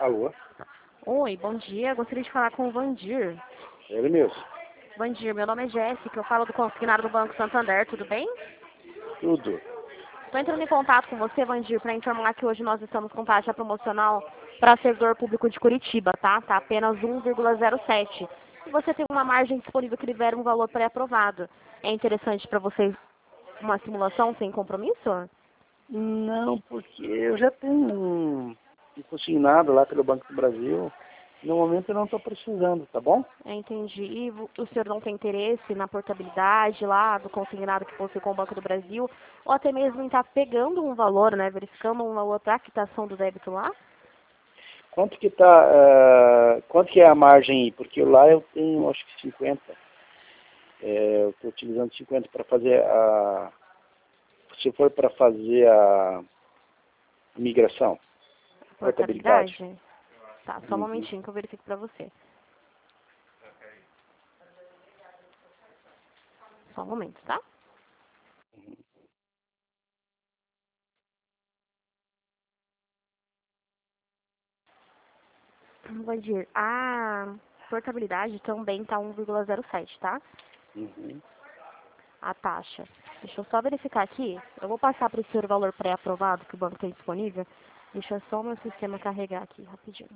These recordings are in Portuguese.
Alô? Oi, bom dia. Gostaria de falar com o Vandir. Ele mesmo. Vandir, meu nome é Jéssica, eu falo do consignado do Banco Santander, tudo bem? Tudo. Estou entrando em contato com você, Vandir, para informar que hoje nós estamos com taxa promocional para servidor público de Curitiba, tá? Tá apenas 1,07. E você tem uma margem disponível que libera um valor pré-aprovado. É interessante para vocês uma simulação sem compromisso? Não, porque eu já tenho um consignado lá pelo Banco do Brasil. No momento eu não estou precisando, tá bom? Entendi. E o senhor não tem interesse na portabilidade lá do consignado que possui com o Banco do Brasil? Ou até mesmo em estar pegando um valor, né? Verificando um valor para a quitação do débito lá? Quanto que tá, quanto que é a margem aí? Porque lá eu tenho, acho que 50. Eu estou utilizando 50 para fazer se for para fazer a migração, portabilidade. Portabilidade? Tá, só um momentinho que eu verifico para você. Só um momento, tá? Vandir, a portabilidade também tá 1,07, tá? Uhum. A taxa. Deixa eu só verificar aqui. Eu vou passar para o senhor o valor pré-aprovado que o banco tem disponível. Deixa só o meu sistema carregar aqui, rapidinho.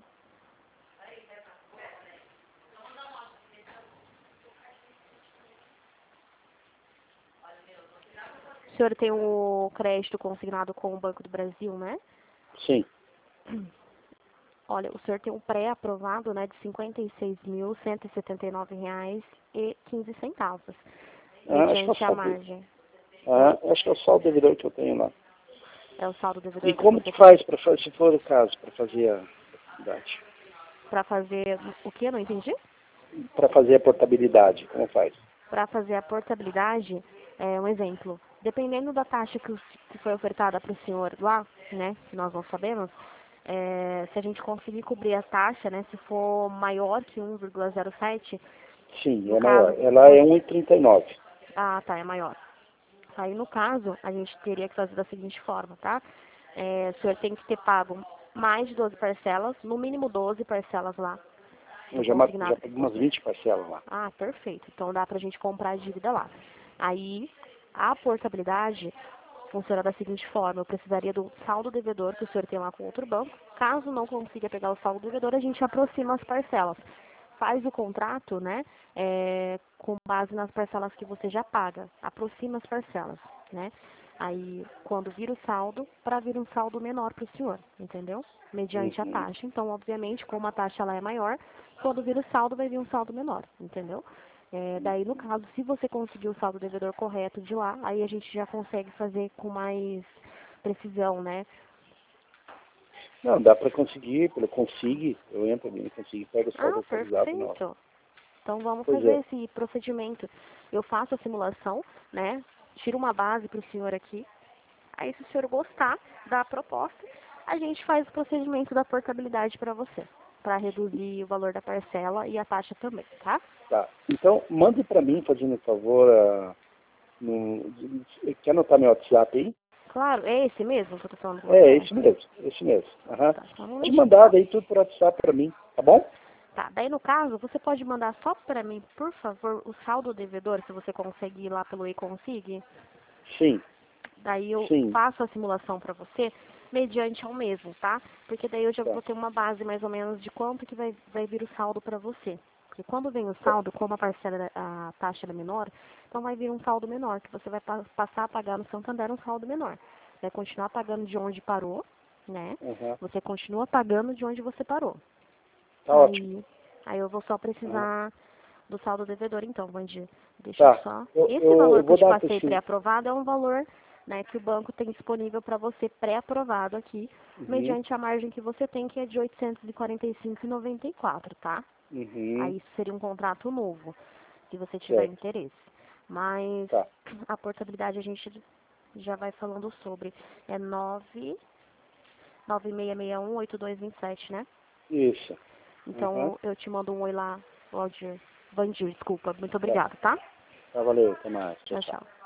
O senhor tem o crédito consignado com o Banco do Brasil, né? Sim. Olha, o senhor tem um pré-aprovado, né, de R$ 56.179,15. Acho que é o Mediante a saldo. margem. Acho que é o saldo devedor que eu tenho lá. É o saldo devedor E que como você que tem. faz, se for o caso, para fazer a portabilidade? Para fazer o que? Eu não entendi? Para fazer a portabilidade, como faz? Para fazer a portabilidade, um exemplo. Dependendo da taxa que foi ofertada para o senhor lá, né, que nós não sabemos, se a gente conseguir cobrir a taxa, né, se for maior que 1,07, Sim, no é maior. caso, Ela é 1,39. ah, tá, é maior. Aí, no caso, a gente teria que fazer da seguinte forma, tá? O senhor tem que ter pago mais de 12 parcelas, no mínimo 12 parcelas lá, Eu do já consignado que paguei umas possui. 20 parcelas lá. Ah, perfeito. Então dá pra gente comprar a dívida lá. Aí, a portabilidade funciona da seguinte forma: eu precisaria do saldo devedor que o senhor tem lá com outro banco. Caso não consiga pegar o saldo devedor, a gente aproxima as parcelas. Faz o contrato, né, com base nas parcelas que você já paga. Aproxima as parcelas, né? Aí, quando vira o saldo, para vir um saldo menor para o senhor, entendeu? Mediante a Uhum. taxa. Então, obviamente, como a taxa lá é maior, quando vira o saldo, vai vir um saldo menor, entendeu? Daí, no caso, se você conseguir o saldo devedor correto de lá, aí a gente já consegue fazer com mais precisão, né? Não, dá para conseguir, pelo Consigue, eu entro ali no Consigue, pego o saldo Ah, atualizado na hora. perfeito. Então vamos Pois fazer é. esse procedimento. Eu faço a simulação, né? Tiro uma base para o senhor aqui. Aí, se o senhor gostar da proposta, a gente faz o procedimento da portabilidade para você, para reduzir o valor da parcela e a taxa também, tá? Tá. Então, mande para mim, fazendo um favor, quer anotar meu WhatsApp aí? Claro, é esse mesmo que eu tô falando com É, você? esse mesmo, esse mesmo. Aham. Tá, só um Pode momentinho, mandar tá? daí tudo por WhatsApp para mim, tá bom? Tá, daí no caso, você pode mandar só para mim, por favor, o saldo devedor, se você consegue ir lá pelo e-consig. Sim, Daí eu sim. faço a simulação para você mediante ao mesmo, tá? Porque daí eu já Tá. vou ter uma base mais ou menos de quanto que vai vir o saldo para você. Porque quando vem o Tá. saldo, como a parcela, a taxa é menor, então vai vir um saldo menor, que você vai passar a pagar no Santander um saldo menor. Vai continuar pagando de onde parou, né? Aham. Você continua pagando de onde você parou. Tá ótimo. Aí eu vou só Aham. precisar do saldo devedor, então, Vandir. Deixa eu Tá. só. Eu, Esse eu, valor eu que eu vou te dar passei assim. pré-aprovado é um valor, né, que o banco tem disponível para você pré-aprovado aqui, Uhum. mediante a margem que você tem, que é de 845,94, tá? Uhum. Aí isso seria um contrato novo, se você tiver Certo. interesse. Mas Tá. a portabilidade a gente já vai falando sobre. É 96618227, né? Isso. Uhum. Então eu te mando um oi lá, Vandir, desculpa. Muito Tá. obrigada, tá? Tá, valeu. Até mais. Tchau, Tchau, tchau. tchau.